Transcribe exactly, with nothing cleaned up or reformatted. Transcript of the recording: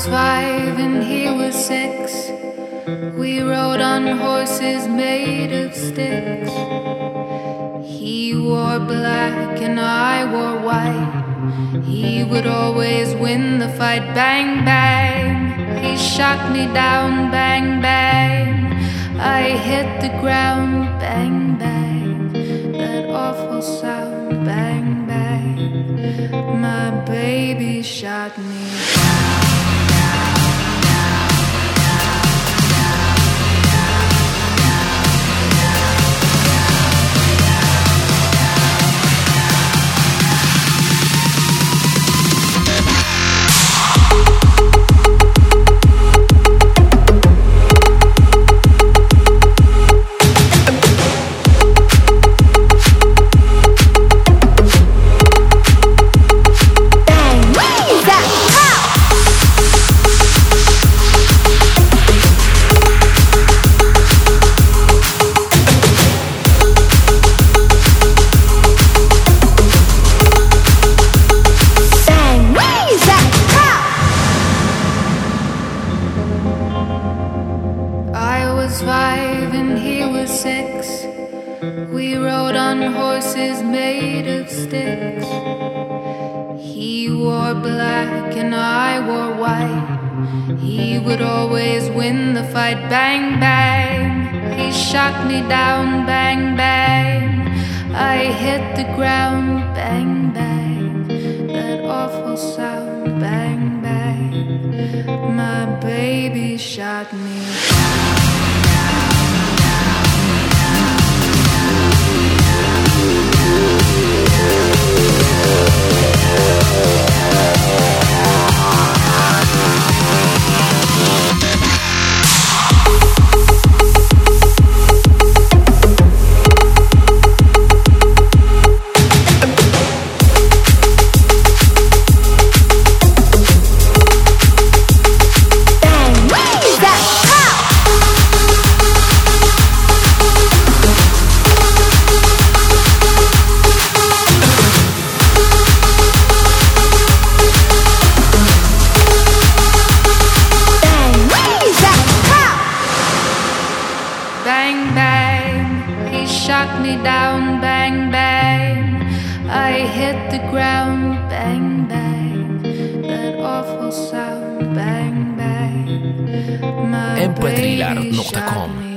five and he was six. We rode on horses made of sticks. He wore black and I wore white. He would always win the fight. Bang, bang. He shot me down. Bang, bang. I hit the ground. Bang, bang. That awful sound. Bang, bang. My baby shot me down. Five and he was six. We rode on horses made of sticks. He wore black and I wore white. He would always win the fight. Bang, bang. He shot me down. Bang, bang. I hit the ground. Bang, bang. That awful sound. Bang, bang. My baby shot me down. Bang, bang, he shot me down. Bang, bang, I hit the ground. Bang, bang, that awful sound. Bang, bang, my em pe thriller baby دوت كوم shot me